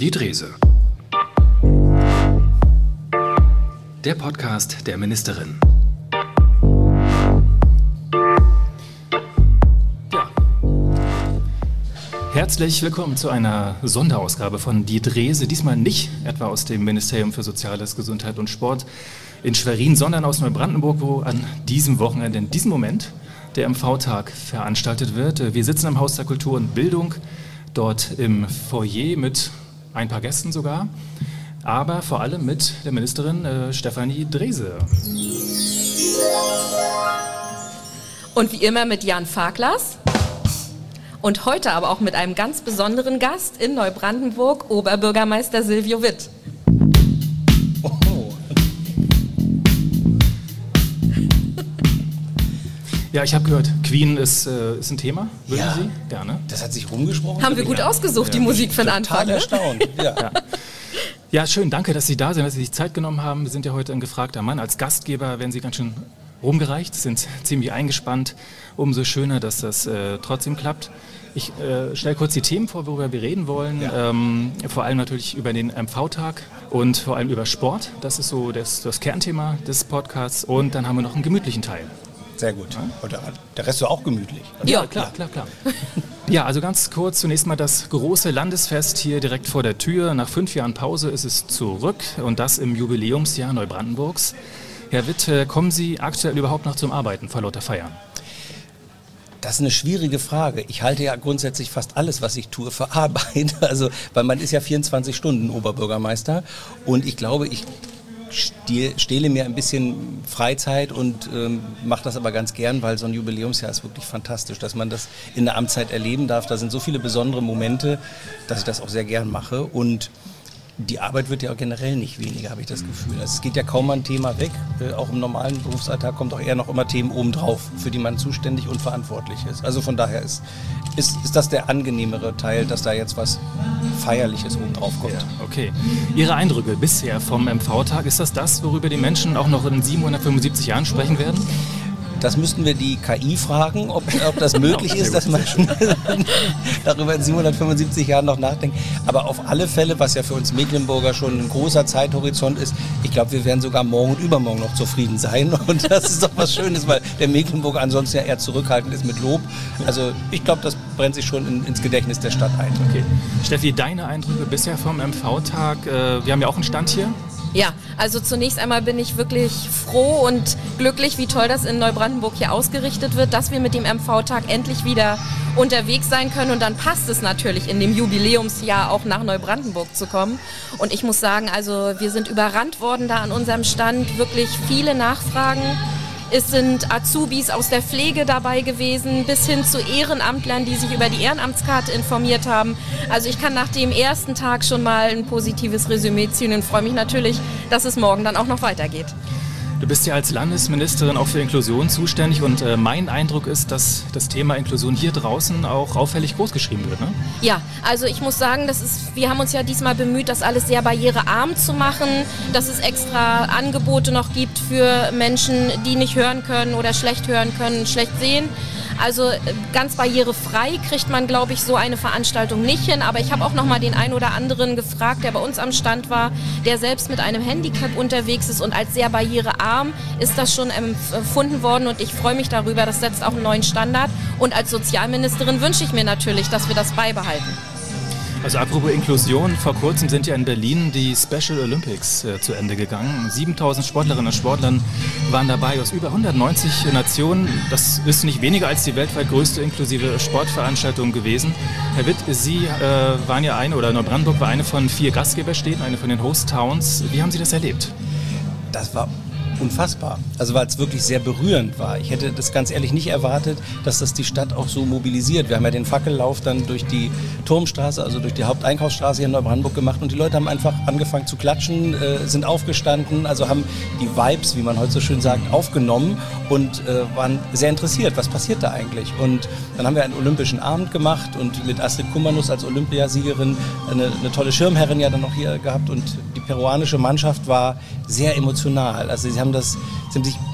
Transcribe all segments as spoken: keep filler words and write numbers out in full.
Die Drese. Der Podcast der Ministerin. Ja. Herzlich willkommen zu einer Sonderausgabe von Die Drese. Diesmal nicht etwa aus dem Ministerium für Soziales, Gesundheit und Sport in Schwerin, sondern aus Neubrandenburg, wo an diesem Wochenende, in diesem Moment, der M V-Tag veranstaltet wird. Wir sitzen im Haus der Kultur und Bildung, dort im Foyer mit ein paar Gästen sogar, aber vor allem mit der Ministerin äh, Stefanie Drese. Und wie immer mit Jan Farklas und heute aber auch mit einem ganz besonderen Gast in Neubrandenburg, Oberbürgermeister Silvio Witt. Ja, ich habe gehört, Queen ist, äh, ist ein Thema. Würden ja, Sie? Gerne. Das hat sich rumgesprochen. Haben wir gut ja. ausgesucht, ja. die Musik für den Anfang. Total erstaunt. Ja. Ja. Ja, schön, danke, dass Sie da sind, dass Sie sich Zeit genommen haben. Wir sind ja heute ein gefragter Mann. Als Gastgeber werden Sie ganz schön rumgereicht, sind ziemlich eingespannt. Umso schöner, dass das äh, trotzdem klappt. Ich äh, stelle kurz die Themen vor, worüber wir reden wollen. Ja. Ähm, vor allem natürlich über den M V-Tag und vor allem über Sport. Das ist so das, das Kernthema des Podcasts. Und dann haben wir noch einen gemütlichen Teil. Sehr gut. Und der Rest war auch gemütlich. Ja, klar, klar, klar. Ja, also ganz kurz zunächst mal das große Landesfest hier direkt vor der Tür. Nach fünf Jahren Pause ist es zurück und das im Jubiläumsjahr Neubrandenburgs. Herr Witt, kommen Sie aktuell überhaupt noch zum Arbeiten vor lauter Feiern? Das ist eine schwierige Frage. Ich halte ja grundsätzlich fast alles, was ich tue, für Arbeit. Also, weil man ist ja vierundzwanzig Stunden Oberbürgermeister und ich glaube, ich stehle mir ein bisschen Freizeit und ähm, mache das aber ganz gern, weil so ein Jubiläumsjahr ist wirklich fantastisch, dass man das in der Amtszeit erleben darf. Da sind so viele besondere Momente, dass ich das auch sehr gern mache und die Arbeit wird ja auch generell nicht weniger, habe ich das Gefühl. Also es geht ja kaum mal ein Thema weg. Äh, auch im normalen Berufsalltag kommt auch eher noch immer Themen obendrauf, für die man zuständig und verantwortlich ist. Also von daher ist, ist, ist das der angenehmere Teil, dass da jetzt was Feierliches obendrauf kommt. Ja, okay. Ihre Eindrücke bisher vom M V-Tag, ist das das, worüber die Menschen auch noch in siebenhundertfünfundsiebzig Jahren sprechen werden? Das müssten wir die K I fragen, ob, ob das möglich ist, dass man darüber in siebenhundertfünfundsiebzig Jahren noch nachdenkt. Aber auf alle Fälle, was ja für uns Mecklenburger schon ein großer Zeithorizont ist, ich glaube, wir werden sogar morgen und übermorgen noch zufrieden sein. Und das ist doch was Schönes, weil der Mecklenburger ansonsten ja eher zurückhaltend ist mit Lob. Also ich glaube, das brennt sich schon in, ins Gedächtnis der Stadt ein. Okay. Steffi, deine Eindrücke bisher vom M V-Tag? Wir haben ja auch einen Stand hier. Ja, also zunächst einmal bin ich wirklich froh und glücklich, wie toll das in Neubrandenburg hier ausgerichtet wird, dass wir mit dem M V-Tag endlich wieder unterwegs sein können. Und dann passt es natürlich in dem Jubiläumsjahr auch nach Neubrandenburg zu kommen. Und ich muss sagen, also wir sind überrannt worden da an unserem Stand, wirklich viele Nachfragen. Es sind Azubis aus der Pflege dabei gewesen, bis hin zu Ehrenamtlern, die sich über die Ehrenamtskarte informiert haben. Also ich kann nach dem ersten Tag schon mal ein positives Resümee ziehen und freue mich natürlich, dass es morgen dann auch noch weitergeht. Du bist ja als Landesministerin auch für Inklusion zuständig und äh, mein Eindruck ist, dass das Thema Inklusion hier draußen auch auffällig groß geschrieben wird, ne? Ja, also ich muss sagen, das ist, wir haben uns ja diesmal bemüht, das alles sehr barrierearm zu machen, dass es extra Angebote noch gibt für Menschen, die nicht hören können oder schlecht hören können, schlecht sehen. Also ganz barrierefrei kriegt man, glaube ich, so eine Veranstaltung nicht hin. Aber ich habe auch noch mal den einen oder anderen gefragt, der bei uns am Stand war, der selbst mit einem Handicap unterwegs ist. Und als sehr barrierearm ist das schon empfunden worden. Und ich freue mich darüber, das setzt auch einen neuen Standard. Und als Sozialministerin wünsche ich mir natürlich, dass wir das beibehalten. Also apropos Inklusion, vor kurzem sind ja in Berlin die Special Olympics äh, zu Ende gegangen. siebentausend Sportlerinnen und Sportler waren dabei aus über hundertneunzig Nationen. Das ist nicht weniger als die weltweit größte inklusive Sportveranstaltung gewesen. Herr Witt, Sie äh, waren ja eine, oder Neubrandenburg war eine von vier Gastgeberstädten, eine von den Host Towns. Wie haben Sie das erlebt? Das war unfassbar. Also weil es wirklich sehr berührend war. Ich hätte das ganz ehrlich nicht erwartet, dass das die Stadt auch so mobilisiert. Wir haben ja den Fackellauf dann durch die Turmstraße, also durch die Haupteinkaufsstraße hier in Neubrandenburg gemacht und die Leute haben einfach angefangen zu klatschen, äh, sind aufgestanden, also haben die Vibes, wie man heute so schön sagt, aufgenommen und äh, waren sehr interessiert, was passiert da eigentlich. Und dann haben wir einen olympischen Abend gemacht und mit Astrid Kummernuss als Olympiasiegerin eine, eine tolle Schirmherrin ja dann noch hier gehabt und die peruanische Mannschaft war sehr emotional. Also sie haben das, sie haben sich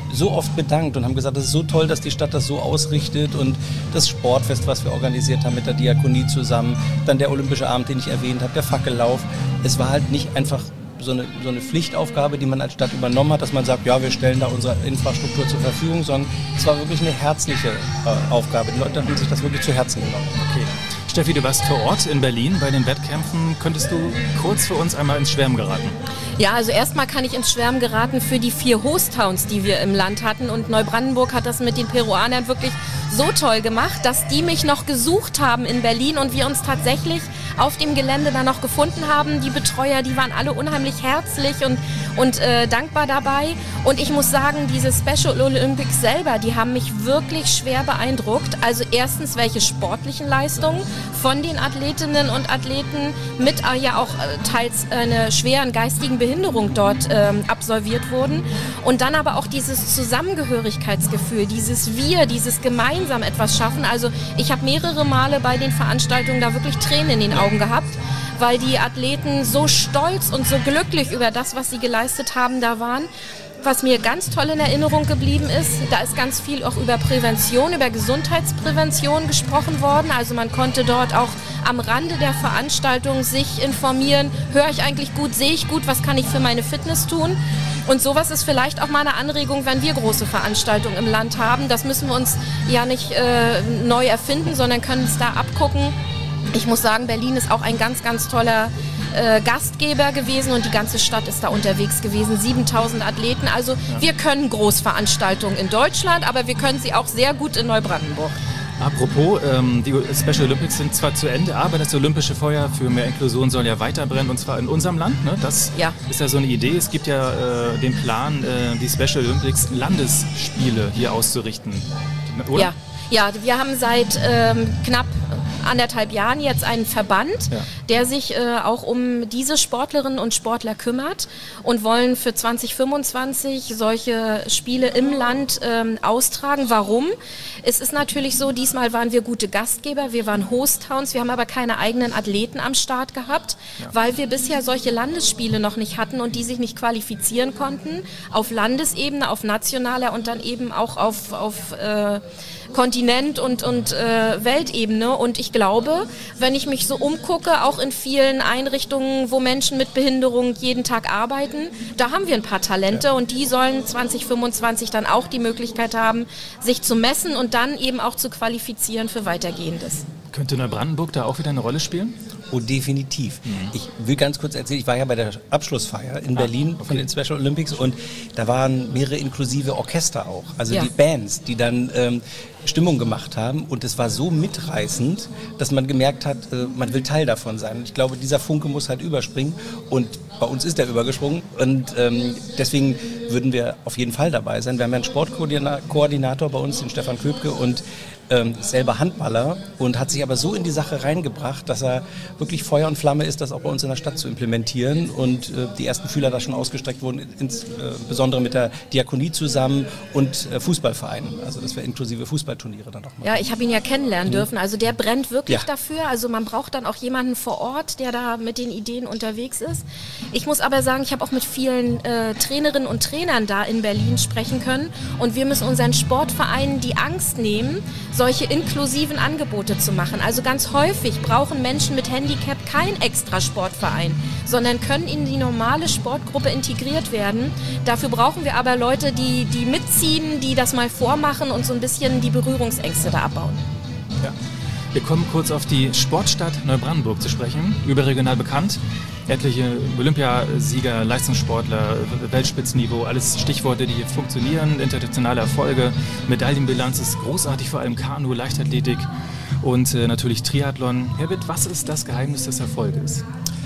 so oft bedankt und haben gesagt, das ist so toll, dass die Stadt das so ausrichtet und das Sportfest, was wir organisiert haben mit der Diakonie zusammen, dann der Olympische Abend, den ich erwähnt habe, der Fackellauf. Es war halt nicht einfach so eine, so eine Pflichtaufgabe, die man als Stadt übernommen hat, dass man sagt, ja, wir stellen da unsere Infrastruktur zur Verfügung, sondern es war wirklich eine herzliche äh, Aufgabe. Die Leute haben sich das wirklich zu Herzen genommen. Okay. Steffi, du warst vor Ort in Berlin bei den Wettkämpfen. Könntest du kurz für uns einmal ins Schwärmen geraten? Ja, also erstmal kann ich ins Schwärmen geraten für die vier Host-Towns, die wir im Land hatten. Und Neubrandenburg hat das mit den Peruanern wirklich so toll gemacht, dass die mich noch gesucht haben in Berlin und wir uns tatsächlich auf dem Gelände dann noch gefunden haben. Die Betreuer, die waren alle unheimlich herzlich und, und äh, dankbar dabei. Und ich muss sagen, diese Special Olympics selber, die haben mich wirklich schwer beeindruckt. Also erstens, welche sportlichen Leistungen von den Athletinnen und Athleten mit äh, ja auch äh, teils äh, einer schweren geistigen Behinderung dort ähm, absolviert wurden. Und dann aber auch dieses Zusammengehörigkeitsgefühl, dieses Wir, dieses gemeinsam etwas schaffen. Also ich habe mehrere Male bei den Veranstaltungen da wirklich Tränen in den Augen gehabt, weil die Athleten so stolz und so glücklich über das, was sie geleistet haben, da waren. Was mir ganz toll in Erinnerung geblieben ist, da ist ganz viel auch über Prävention, über Gesundheitsprävention gesprochen worden. Also man konnte dort auch am Rande der Veranstaltung sich informieren, höre ich eigentlich gut, sehe ich gut, was kann ich für meine Fitness tun? Und sowas ist vielleicht auch mal eine Anregung, wenn wir große Veranstaltungen im Land haben. Das müssen wir uns ja nicht äh, neu erfinden, sondern können es da abgucken. Ich muss sagen, Berlin ist auch ein ganz, ganz toller äh, Gastgeber gewesen und die ganze Stadt ist da unterwegs gewesen. siebentausend Athleten. Also ja. Wir können Großveranstaltungen in Deutschland, aber wir können sie auch sehr gut in Neubrandenburg. Apropos, ähm, die Special Olympics sind zwar zu Ende, aber das olympische Feuer für mehr Inklusion soll ja weiter brennen und zwar in unserem Land. Ne? Das ja. ist ja so eine Idee. Es gibt ja äh, den Plan, äh, die Special Olympics Landesspiele hier auszurichten, oder? Ja. Ja, wir haben seit ähm, knapp anderthalb Jahren jetzt einen Verband, ja. der sich äh, auch um diese Sportlerinnen und Sportler kümmert und wollen für zwanzig fünfundzwanzig solche Spiele im Land ähm, austragen. Warum? Es ist natürlich so, diesmal waren wir gute Gastgeber, wir waren Host-Towns, wir haben aber keine eigenen Athleten am Start gehabt, ja. weil wir bisher solche Landesspiele noch nicht hatten und die sich nicht qualifizieren konnten auf Landesebene, auf nationaler und dann eben auch auf, auf äh, Kontinent- und, und äh, Weltebene. Und ich glaube, wenn ich mich so umgucke, auch in vielen Einrichtungen, wo Menschen mit Behinderung jeden Tag arbeiten, da haben wir ein paar Talente und die sollen zwanzig fünfundzwanzig dann auch die Möglichkeit haben, sich zu messen und dann eben auch zu qualifizieren für Weitergehendes. Könnte Neubrandenburg da auch wieder eine Rolle spielen? Oh, definitiv. Mhm. Ich will ganz kurz erzählen, ich war ja bei der Abschlussfeier in ah, Berlin okay. von den Special Olympics und da waren mehrere inklusive Orchester auch, also ja. die Bands, die dann ähm, Stimmung gemacht haben und es war so mitreißend, dass man gemerkt hat, äh, man will Teil davon sein. Ich glaube, dieser Funke muss halt überspringen und bei uns ist der übergesprungen und ähm, deswegen würden wir auf jeden Fall dabei sein. Wir haben ja einen Sportkoordinator bei uns, den Stefan Köpke und ähm, selber Handballer und hat sich aber so in die Sache reingebracht, dass er wirklich Feuer und Flamme ist, das auch bei uns in der Stadt zu implementieren und äh, die ersten Fühler da schon ausgestreckt wurden, insbesondere äh, mit der Diakonie zusammen und äh, Fußballvereinen, also dass wir inklusive Fußballturniere dann auch machen. Ja, ich habe ihn ja kennenlernen mhm. dürfen, also der brennt wirklich ja. dafür, also man braucht dann auch jemanden vor Ort, der da mit den Ideen unterwegs ist. Ich muss aber sagen, ich habe auch mit vielen äh, Trainerinnen und Trainern da in Berlin sprechen können und wir müssen unseren Sportvereinen die Angst nehmen, solche inklusiven Angebote zu machen. Also ganz häufig brauchen Menschen mit Handicap kein extra Sportverein, sondern können in die normale Sportgruppe integriert werden. Dafür brauchen wir aber Leute, die, die mitziehen, die das mal vormachen und so ein bisschen die Berührungsängste da abbauen. Ja. Wir kommen kurz auf die Sportstadt Neubrandenburg zu sprechen, überregional bekannt. Etliche Olympiasieger, Leistungssportler, Weltspitzenniveau, alles Stichworte, die funktionieren, internationale Erfolge, Medaillenbilanz ist großartig, vor allem Kanu, Leichtathletik und äh, natürlich Triathlon. Herbert, was ist das Geheimnis des Erfolges?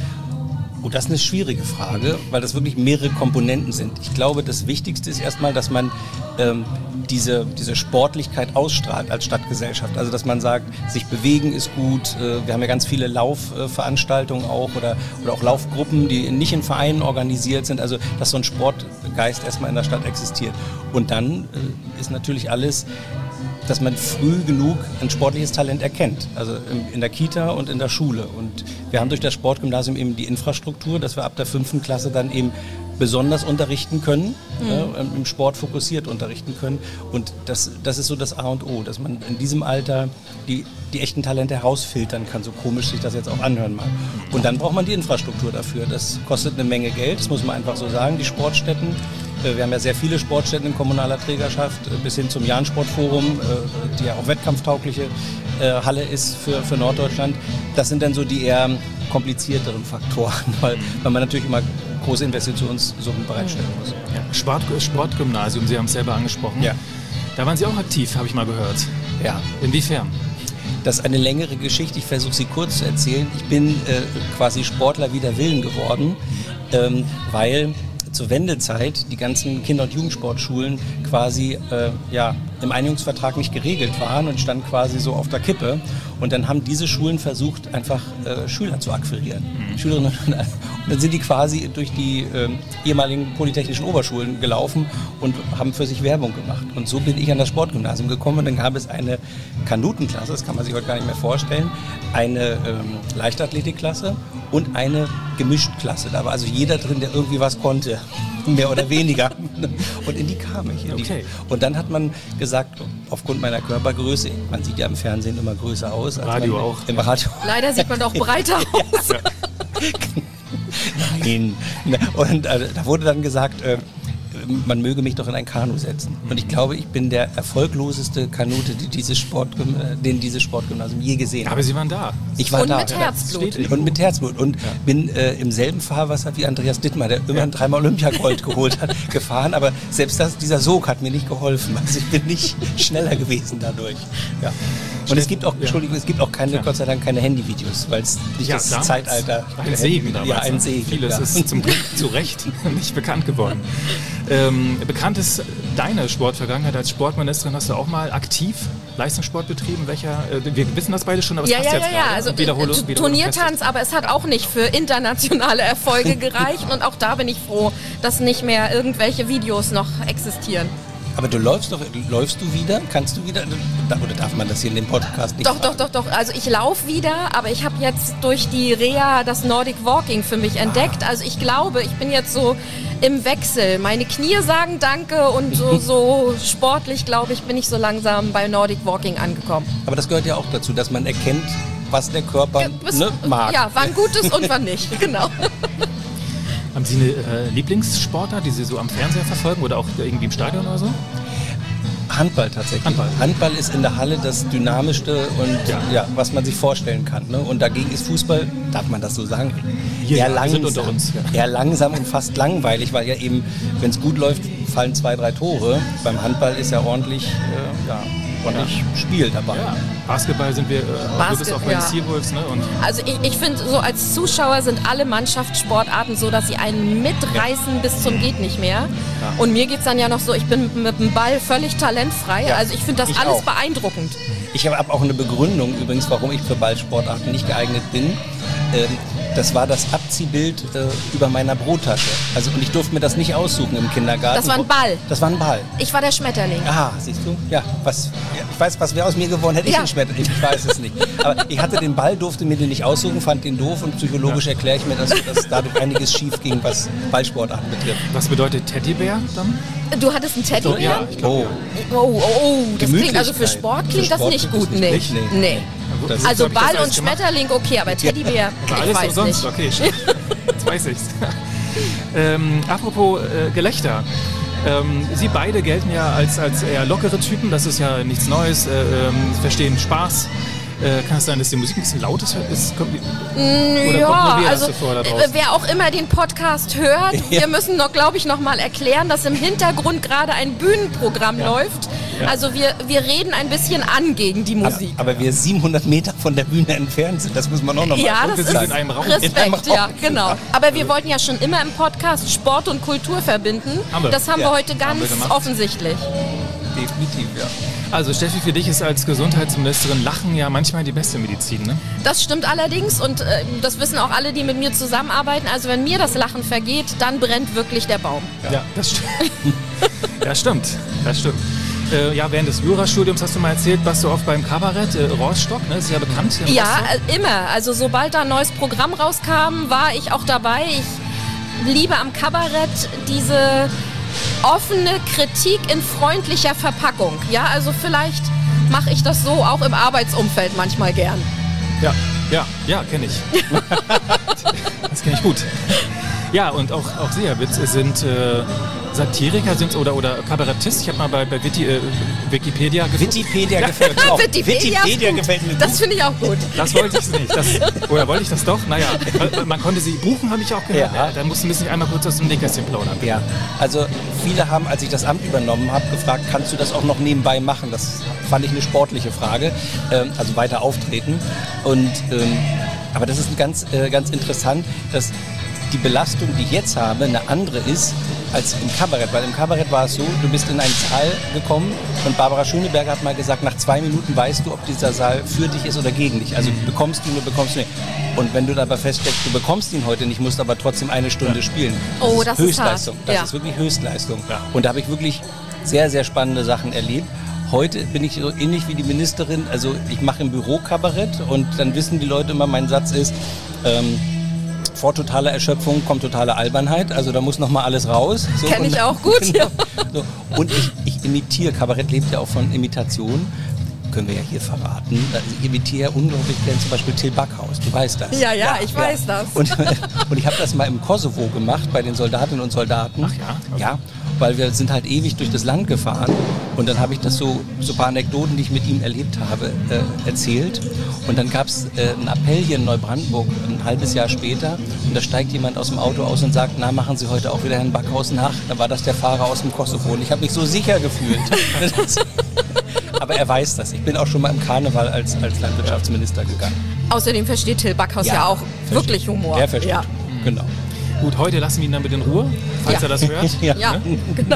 Oh, das ist eine schwierige Frage, weil das wirklich mehrere Komponenten sind. Ich glaube, das Wichtigste ist erstmal, dass man ähm, diese, diese Sportlichkeit ausstrahlt als Stadtgesellschaft. Also, dass man sagt, sich bewegen ist gut. Äh, wir haben ja ganz viele Laufveranstaltungen auch oder, oder auch Laufgruppen, die nicht in Vereinen organisiert sind. Also, dass so ein Sportgeist erstmal in der Stadt existiert. Und dann äh, ist natürlich alles, dass man früh genug ein sportliches Talent erkennt, also in der Kita und in der Schule. Und wir haben durch das Sportgymnasium eben die Infrastruktur, dass wir ab der fünften Klasse dann eben besonders unterrichten können, mhm. äh, im Sport fokussiert unterrichten können. Und das, das ist so das A und O, dass man in diesem Alter die, die echten Talente herausfiltern kann, so komisch sich das jetzt auch anhören mag. Und dann braucht man die Infrastruktur dafür. Das kostet eine Menge Geld, das muss man einfach so sagen. Die Sportstätten, äh, wir haben ja sehr viele Sportstätten in kommunaler Trägerschaft, äh, bis hin zum Jahn-Sportforum, äh, die ja auch wettkampftaugliche äh, Halle ist für, für Norddeutschland. Das sind dann so die eher komplizierteren Faktoren, weil, weil man natürlich immer große Investitionssummen bereitstellen muss. Ja, Sport, Sportgymnasium, Sie haben es selber angesprochen. Ja. Da waren Sie auch aktiv, habe ich mal gehört. Ja. Inwiefern? Das ist eine längere Geschichte, ich versuche sie kurz zu erzählen. Ich bin äh, quasi Sportler wider Willen geworden, ähm, weil zur Wendezeit die ganzen Kinder- und Jugendsportschulen quasi äh, ja, im Einigungsvertrag nicht geregelt waren und standen quasi so auf der Kippe. Und dann haben diese Schulen versucht, einfach äh, Schüler zu akquirieren. Mhm. Schülerinnen und, und dann sind die quasi durch die äh, ehemaligen polytechnischen Oberschulen gelaufen und haben für sich Werbung gemacht. Und so bin ich an das Sportgymnasium gekommen. Und dann gab es eine Kanutenklasse, das kann man sich heute gar nicht mehr vorstellen, eine ähm, Leichtathletikklasse und eine Gemischtklasse. Da war also jeder drin, der irgendwie was konnte, mehr oder weniger. Und in die kam ich. In die. Okay. Und dann hat man gesagt, aufgrund meiner Körpergröße, man sieht ja im Fernsehen immer größer aus. Als Radio man, auch. Im Radio. Leider sieht man doch breiter aus. Ja. Nein. Und äh, da wurde dann gesagt, äh, man möge mich doch in ein Kanu setzen. Und ich glaube, ich bin der erfolgloseste Kanute, die dieses Sport, den dieses Sportgymnasium je gesehen hat. Aber Sie waren da. Ich war und da. mit Herzblut. Und mit Herzblut. Und ja. bin äh, im selben Fahrwasser wie Andreas Dittmar, der immerhin ja. dreimal Olympiagold geholt hat, gefahren. Aber selbst das, dieser Sog hat mir nicht geholfen. Also ich bin nicht schneller gewesen dadurch. Ja. Und es gibt auch, ja. Entschuldigung, es gibt auch keine, ja. Gott sei Dank keine Handyvideos, weil es nicht ja, das Zeitalter... Ein Segen damals. Ja, ein Segen. Vieles ja. ist zum Glück zu Recht nicht bekannt geworden. Ähm, bekannt ist deine Sportvergangenheit als Sportministerin. Hast du auch mal aktiv Leistungssport betrieben? Welcher? Äh, wir wissen das beide schon, aber es ja, passt ja, jetzt ja, ja. gerade. Also Wiederhole, T- wiederhole Turniertanz, aber es hat auch nicht für internationale Erfolge gereicht. Und auch da bin ich froh, dass nicht mehr irgendwelche Videos noch existieren. Aber du läufst doch, läufst du wieder? Kannst du wieder? Oder darf man das hier in dem Podcast nicht Doch, fragen? doch, doch, doch. Also ich laufe wieder, aber ich habe jetzt durch die Reha das Nordic Walking für mich entdeckt. Also ich glaube, ich bin jetzt so im Wechsel. Meine Knie sagen Danke und so, so sportlich, glaube ich, bin ich so langsam bei Nordic Walking angekommen. Aber das gehört ja auch dazu, dass man erkennt, was der Körper Bis, ne, mag. Ja, wann gut ist und wann nicht, genau. Haben Sie eine äh, Lieblingssportart, die Sie so am Fernseher verfolgen oder auch irgendwie im Stadion oder so? Handball tatsächlich. Handball. Handball ist in der Halle das Dynamischste und ja. Ja, was man sich vorstellen kann. Ne? Und dagegen ist Fußball, darf man das so sagen, Hier, eher, ja, langsam, unter uns, ja. eher langsam und fast langweilig, weil ja eben, wenn es gut läuft, fallen zwei, drei Tore. Beim Handball ist ja ordentlich, äh, ja, ordentlich ja. Spiel dabei. Ja. Basketball sind wir, äh, Basket, du bist auch bei ja. den Seawolves, ne? Und Also ich, ich finde, so als Zuschauer sind alle Mannschaftssportarten so, dass sie einen mitreißen ja. bis zum geht nicht mehr. Ja. Und mir geht es dann ja noch so, ich bin mit dem Ball völlig talentfrei. Ja. Also ich finde das ich alles auch. beeindruckend. Ich habe auch eine Begründung übrigens, warum ich für Ballsportarten nicht geeignet bin. Ähm, das war das Abziehbild äh, über meiner Brottasche. Also, und ich durfte mir das nicht aussuchen im Kindergarten. Das war ein Ball. Das war ein Ball. Ich war der Schmetterling. Ah, siehst du? Ja, was, ja, ich weiß, was wäre aus mir geworden, hätte ja. ich den Schmetterling. Ich weiß es nicht. Aber ich hatte den Ball, durfte mir den nicht aussuchen, fand den doof und psychologisch ja. erkläre ich mir, dass, dass dadurch einiges schief ging, was Ballsportarten betrifft. Was bedeutet Teddybär dann? Du hattest einen Teddybär? Ja, ich glaub, oh. oh, oh, oh, das klingt, also für Sport klingt für Sport das nicht gut, nicht. Nicht. Nee. nee. Das also ist, Ball und Schmetterling, okay, aber Teddybär, aber ich alles weiß umsonst. nicht. Okay, jetzt weiß ich's. ähm, apropos äh, Gelächter. Ähm, Sie beide gelten ja als, als eher lockere Typen, das ist ja nichts Neues, äh, ähm, verstehen Spaß. Äh, kann es sein, dass die Musik ein bisschen laut ist? ist kommt, oder ja, kommt nur wir also vor da draußen? Wer auch immer den Podcast hört, ja. wir müssen noch, glaube ich, noch mal erklären, dass im Hintergrund gerade ein Bühnenprogramm ja. läuft. Ja. Also wir, wir reden ein bisschen an gegen die Musik. Aber, aber wir siebenhundert Meter von der Bühne entfernt sind, das muss man auch noch mal ja, und wir sind in einem Raum. Respekt, in einem Raum. ja, genau. Aber wir wollten ja schon immer im Podcast Sport und Kultur verbinden. Haben wir. Das haben ja. wir heute ganz wir offensichtlich. Definitiv, ja. Also Steffi, für dich ist als Gesundheitsministerin Lachen ja manchmal die beste Medizin, ne? Das stimmt allerdings und äh, das wissen auch alle, die mit mir zusammenarbeiten. Also wenn mir das Lachen vergeht, dann brennt wirklich der Baum. Ja, ja das stimmt. ja, stimmt. Das stimmt. Äh, ja, während des Jurastudiums hast du mal erzählt, warst du oft beim Kabarett äh, Rostock, ne? Das ist ja bekannt. Ja, äh, immer. Also sobald da ein neues Programm rauskam, war ich auch dabei. Ich liebe am Kabarett diese offene Kritik in freundlicher Verpackung. Ja, also vielleicht mache ich das so auch im Arbeitsumfeld manchmal gern. Ja, ja, ja, kenne ich. Das kenne ich gut. Ja, und auch, auch Seherwitz sind äh, Satiriker sind oder, oder Kabarettist. Ich habe mal bei, bei Wiki, äh, Wikipedia geguckt. Wikipedia gefällt mir auch. Wikipedia, Wikipedia gefällt mir gut. Das finde ich auch gut. Das wollte ich nicht. Das, oder wollte ich das doch? Naja, man konnte sie buchen, habe ich auch gehört. Ja. Ja, dann mussten wir sich einmal kurz aus dem Nähkästchen plaudern. Ja, also viele haben, als ich das Amt übernommen habe, gefragt, kannst du das auch noch nebenbei machen? Das fand ich eine sportliche Frage, ähm, also weiter auftreten. Und, ähm, aber das ist ganz, äh, ganz interessant, dass die Belastung, die ich jetzt habe, eine andere ist als im Kabarett. Weil im Kabarett war es so, du bist in einen Saal gekommen und Barbara Schöneberger hat mal gesagt, nach zwei Minuten weißt du, ob dieser Saal für dich ist oder gegen dich. Also du bekommst ihn oder bekommst du ihn nicht. Und wenn du dabei feststeckst, du bekommst ihn heute nicht, musst aber trotzdem eine Stunde ja. spielen. Das oh, ist das Höchstleistung. ist hart. Das ja. ist wirklich Höchstleistung. Ja. Und da habe ich wirklich sehr, sehr spannende Sachen erlebt. Heute bin ich so ähnlich wie die Ministerin, also ich mache im Büro Kabarett und dann wissen die Leute immer, mein Satz ist, ähm, vor totaler Erschöpfung kommt totale Albernheit, also da muss nochmal alles raus. So, Kenn ich auch gut, genau, ja. So. Und ich, ich imitiere, Kabarett lebt ja auch von Imitation, können wir ja hier verraten. Also ich imitiere unglaublich gern zum Beispiel Till Backhaus, du weißt das. Ja, ja, ich weiß das. Und, und ich habe das mal im Kosovo gemacht, bei den Soldatinnen und Soldaten. Ach ja? Okay. Ja, weil wir sind halt ewig durch das Land gefahren und dann habe ich das so, so ein paar Anekdoten, die ich mit ihm erlebt habe, äh, erzählt. Und dann gab es äh, einen Appell hier in Neubrandenburg ein halbes Jahr später und da steigt jemand aus dem Auto aus und sagt, na, machen Sie heute auch wieder Herrn Backhaus nach? Da war das der Fahrer aus dem Kosovo und ich habe mich so sicher gefühlt. Aber er weiß das. Ich bin auch schon mal im Karneval als, als Landwirtschaftsminister gegangen. Außerdem versteht Till Backhaus ja, ja auch versteht. wirklich Humor. Er versteht, ja. Genau. Gut, heute lassen wir ihn damit in Ruhe, falls ja. er das hört. ja. Ja, genau.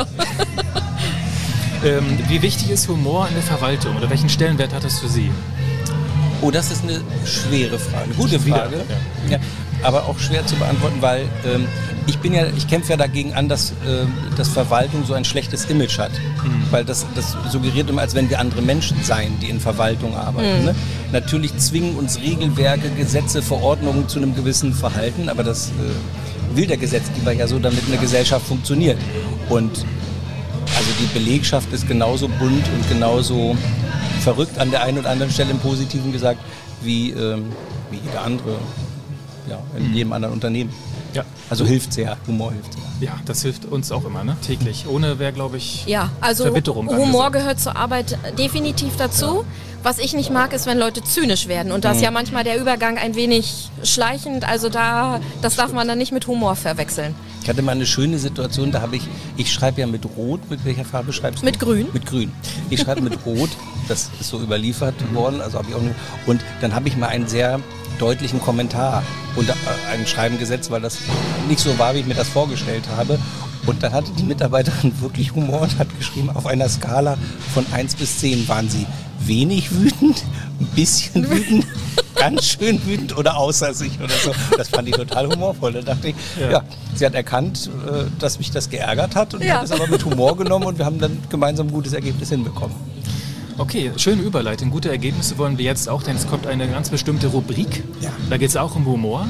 ähm, wie wichtig ist Humor in der Verwaltung oder welchen Stellenwert hat das für Sie? Oh, das ist eine schwere Frage. Eine gute Frage. Ja. Ja, aber auch schwer zu beantworten, weil ähm, ich bin ja, ich kämpfe ja dagegen an, dass, äh, dass Verwaltung so ein schlechtes Image hat. Mhm. Weil das, das suggeriert immer, als wenn wir andere Menschen seien, die in Verwaltung arbeiten. Mhm. Ne? Natürlich zwingen uns Regelwerke, Gesetze, Verordnungen zu einem gewissen Verhalten, aber das äh, will der Gesetzgeber ja so, damit eine Gesellschaft funktioniert. Und also die Belegschaft ist genauso bunt und genauso verrückt an der einen oder anderen Stelle im Positiven gesagt, wie, ähm, wie jeder andere, ja, in mhm. jedem anderen Unternehmen. Ja. Also hilft sehr, Humor hilft sehr. Ja, das hilft uns auch immer, ne? Täglich. Ohne wäre, glaube ich, ja, also Verbitterung Humor angesagt. Gehört zur Arbeit definitiv dazu. Ja. Was ich nicht mag, ist, wenn Leute zynisch werden. Und da ist mhm. ja manchmal der Übergang ein wenig schleichend. Also da, das darf man dann nicht mit Humor verwechseln. Ich hatte mal eine schöne Situation, da habe ich, ich schreibe ja mit Rot, mit welcher Farbe schreibst du? Mit Grün. Mit Grün. Ich schreibe mit Rot, das ist so überliefert worden, also habe ich auch nicht, und dann habe ich mal einen sehr deutlichen Kommentar unter äh, ein Schreiben gesetzt, weil das nicht so war, wie ich mir das vorgestellt habe. Und dann hatte die Mitarbeiterin wirklich Humor und hat geschrieben, auf einer Skala von eins bis zehn waren sie wenig wütend, ein bisschen wütend, ganz schön wütend oder außer sich oder so. Das fand ich total humorvoll. Da dachte ich, ja, ja sie hat erkannt, dass mich das geärgert hat und ja. hat es aber mit Humor genommen und wir haben dann gemeinsam ein gutes Ergebnis hinbekommen. Okay, schöne Überleitung. Gute Ergebnisse wollen wir jetzt auch, denn es kommt eine ganz bestimmte Rubrik. Ja. Da geht es auch um Humor.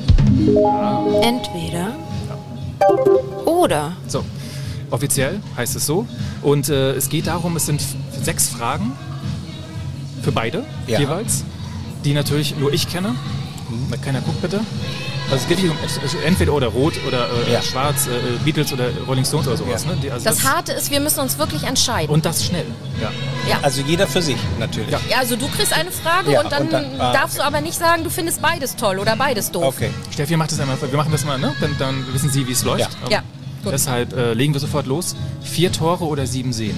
Entweder oder. So, offiziell heißt es so. Und äh, es geht darum, es sind f- sechs Fragen für beide ja. jeweils, die natürlich nur ich kenne. Mhm. Keiner guckt bitte. Also es geht hier um entweder oder Rot oder äh, ja. Schwarz, äh, Beatles oder Rolling Stones oder sowas. Ja. Ne? Die, also das, das Harte ist, wir müssen uns wirklich entscheiden. Und das schnell. Ja. Ja. Also jeder für sich natürlich. Ja. Ja, also du kriegst eine Frage ja, und dann, und dann ah, darfst okay. du aber nicht sagen, du findest beides toll oder beides doof. Okay. Steffi macht das einmal, wir machen das mal, ne? Dann, dann wissen Sie, wie es läuft. Ja. Ja, gut. Deshalb äh, legen wir sofort los. Vier Tore oder sieben Seen?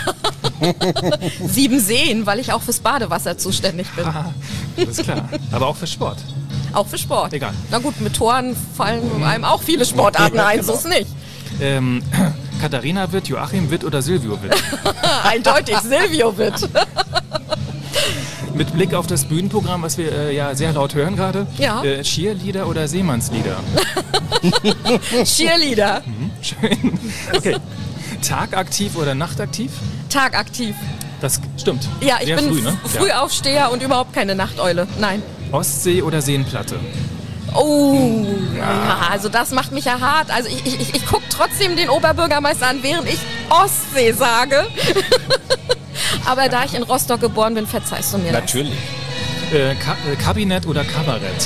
Sieben Seen, weil ich auch fürs Badewasser zuständig bin. Aha, das ist klar. Aber auch für Sport. Auch für Sport. Egal. Na gut, mit Toren fallen einem auch viele Sportarten ein, so ist nicht. Ähm, Katharina Witt, Joachim Witt oder Silvio Witt? Eindeutig, Silvio Witt. Mit Blick auf das Bühnenprogramm, was wir äh, ja sehr laut hören gerade. Ja. Äh, Cheerleader oder Seemannslieder? Cheerleader. Mhm, schön. Okay. Tagaktiv oder nachtaktiv? Tagaktiv. Das stimmt. Ja, ich sehr bin früh, ne? Frühaufsteher ja. und überhaupt keine Nachteule. Nein. Ostsee oder Seenplatte? Oh, ja, also das macht mich ja hart. Also ich, ich, ich gucke trotzdem den Oberbürgermeister an, während ich Ostsee sage. Aber da ich in Rostock geboren bin, verzeihst du mir Natürlich. Äh, Ka äh, Kabinett oder Kabarett?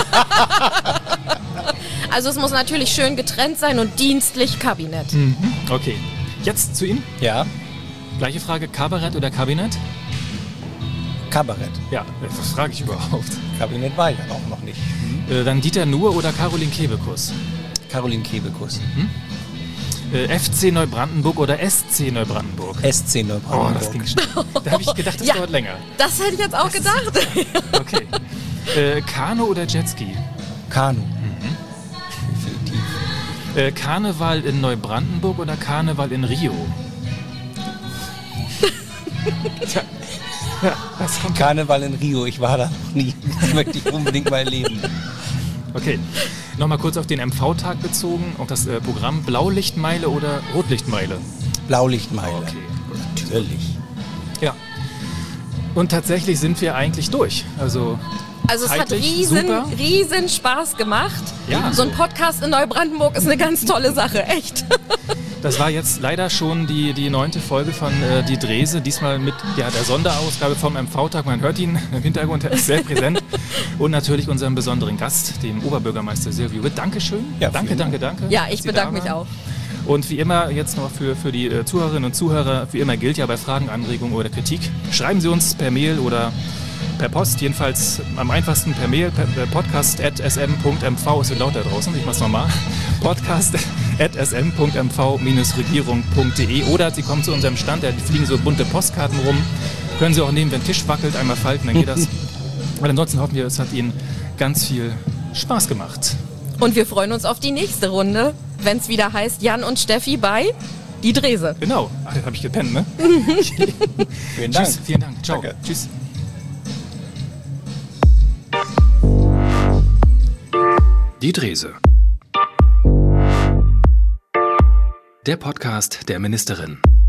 das. Also es muss natürlich schön getrennt sein und dienstlich Kabinett. Mhm. Okay, jetzt zu Ihnen. Ja, Gleiche Frage, Kabarett oder Kabinett? Kabarett. Ja, was frage ich überhaupt? Kabinett war ja auch noch nicht. Äh, dann Dieter Nuhr oder Caroline Kebekus? Caroline Kebekus. Äh, F C Neubrandenburg oder S C Neubrandenburg? S C Neubrandenburg. Oh, das ging schnell. Da habe ich gedacht, das Ja. dauert länger. Das hätte ich jetzt auch gedacht. Okay. Äh, Kanu oder Jetski? Kanu. Mhm. Definitiv. Äh, Karneval in Neubrandenburg oder Karneval in Rio? Tja. Ja, das kommt. Karneval in Rio, ich war da noch nie. Das möchte ich unbedingt mal erleben. Okay. Nochmal kurz auf den M V-Tag bezogen, auf das äh, Programm Blaulichtmeile oder Rotlichtmeile? Blaulichtmeile. Okay, gut. Natürlich. Ja. Und tatsächlich sind wir eigentlich durch. Also, Also es hat zeitlich riesen, super. riesen Spaß gemacht. Ja. So ein Podcast in Neubrandenburg ist eine ganz tolle Sache, echt. Das war jetzt leider schon die, die neunte Folge von äh, Die Drese, diesmal mit ja, der Sonderausgabe vom M V-Tag. Man hört ihn im Hintergrund, er ist sehr präsent. Und natürlich unserem besonderen Gast, dem Oberbürgermeister Silvio Witt. Dankeschön. Ja, danke, vielen danke, danke. Ja, dass ich Sie bedanke da mich waren. auch. Und wie immer, jetzt noch für, für die äh, Zuhörerinnen und Zuhörer, wie immer gilt ja bei Fragen, Anregungen oder Kritik, schreiben Sie uns per Mail oder per Post, jedenfalls am einfachsten per Mail, per, per podcast at s m punkt m v, ist so laut da draußen, ich mach's nochmal, podcast at s m punkt m v regierung punkt d e oder Sie kommen zu unserem Stand, da fliegen so bunte Postkarten rum, können Sie auch nehmen, wenn der Tisch wackelt, einmal falten, dann geht das. Und ansonsten hoffen wir, es hat Ihnen ganz viel Spaß gemacht. Und wir freuen uns auf die nächste Runde, wenn es wieder heißt Jan und Steffi bei Die Drese. Genau, ach, jetzt habe ich gepennt, ne? Vielen Dank. Tschüss, vielen Dank, ciao, Danke. tschüss. Die Drese. Der Podcast der Ministerin.